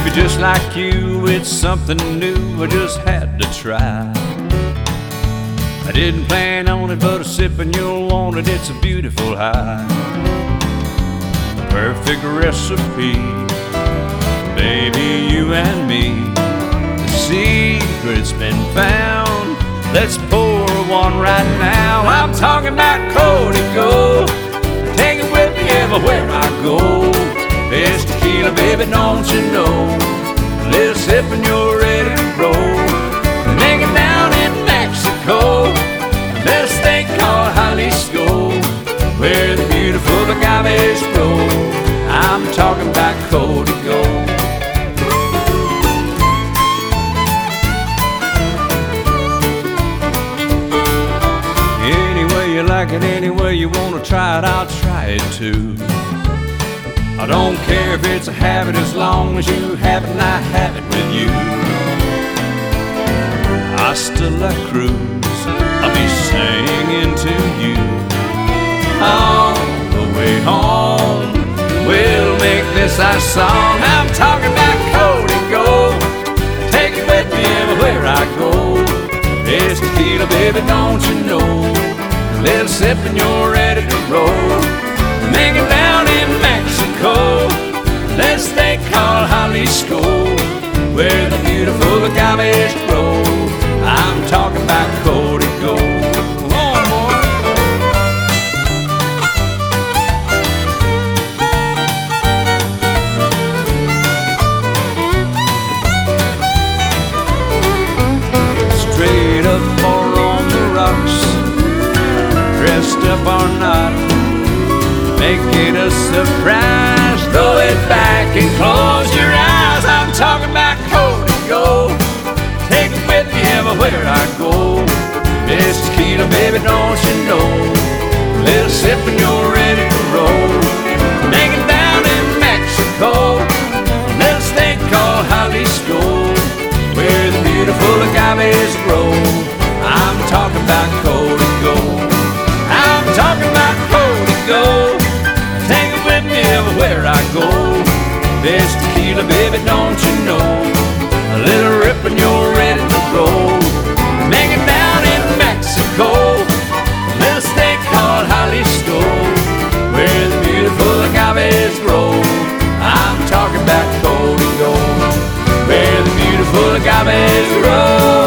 Baby, just like you, it's something new I just had to try. I didn't plan on it, but a sip and you'll want it. It's a beautiful high, perfect recipe, baby, you and me. The secret's been found. Let's pour one right now. I'm talking about Cody Gold. Take it with me everywhere I go. It's tequila, baby, don't you know? A little sip and you're ready to roll. Make it down in Mexico. There's a state called Jalisco, where the beautiful agaves grow. I'm talking about Cody Gold. Any way you like it, any way you want to try it, I'll try it too. I don't care if it's a habit, as long as you have it and I have it with you. Hasta la Cruz, I'll be singing to you. On the way home, we'll make this our song. I'm talking about Cody Gold. Take it with me everywhere I go. It's tequila, baby, don't you know? A little sip and you're ready to roll. Make it down in Mexico. Let's stay called Jalisco, where the beautiful agaves grow. I'm talking about Cody Gold. Come on, boy. Straight up or on the rocks, dressed up or not, make it a surprise. Throw it back and close your eyes. I'm talking about Cody Gold. Take it with me everywhere I go. It's tequila, baby, don't you know? A little sip and you're ready to roll. Make it down in Mexico. A little state called Jalisco, where the beautiful agaves grow. I'm talking about Cody Gold. I'm talking about Cody Gold. Take it with me everywhere I go. There's tequila, baby, don't you know? A little rip and you're ready to roll. Make it down in Mexico. A little state called Jalisco, where the beautiful agaves grow. I'm talking about Cody Gold, where the beautiful agaves grow.